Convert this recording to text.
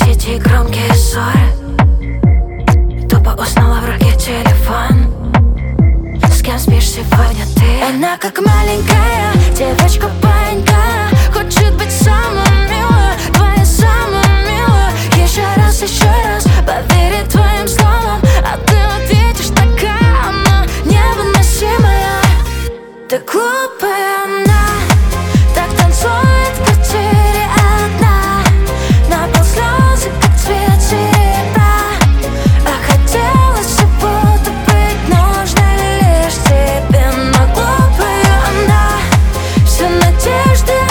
сети и громкие ссоры. Тупо уснула в руке телефон. С кем спишь сегодня ты? Она как маленькая девочка-панька, хочет быть самой милой, твоя самая милая. Еще раз поверит твоим словам, а ты вот видишь, такая она невыносимая. Ты глупая она, так танцует в квартире одна, на пол слезы, как цвет серебра. А хотелось все будто быть нужной лишь тебе. Но глупая она, все надежды